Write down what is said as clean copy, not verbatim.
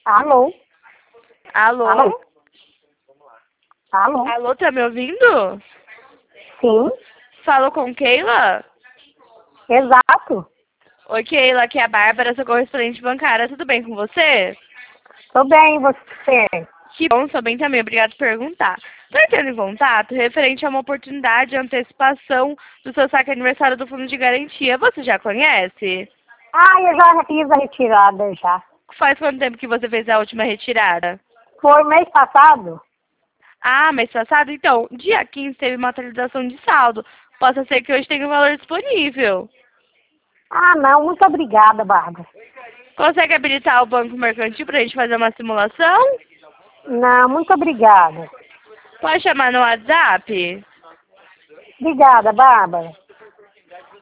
Alô? Alô? Alô? Alô? Alô, tá me ouvindo? Sim, Falo com Keila? exato. Oi, Keila, aqui é a Bárbara, sou correspondente bancária. Tudo bem com você? Tô bem, e você? Que bom, sou bem também. Obrigada por perguntar. Estou entrando em contato referente a uma oportunidade de antecipação do seu saque aniversário do Fundo de Garantia. Você já conhece? Ah, eu já fiz a retirada já. Faz quanto tempo que você fez a última retirada? Foi mês passado? Ah, mês passado? Então, dia 15 teve uma atualização de saldo. Possa ser que hoje tenha um valor disponível. Ah, não, muito obrigada, Bárbara. Consegue habilitar o banco mercantil para a gente fazer uma simulação? Não, muito obrigada. Pode chamar no WhatsApp? Obrigada, Bárbara.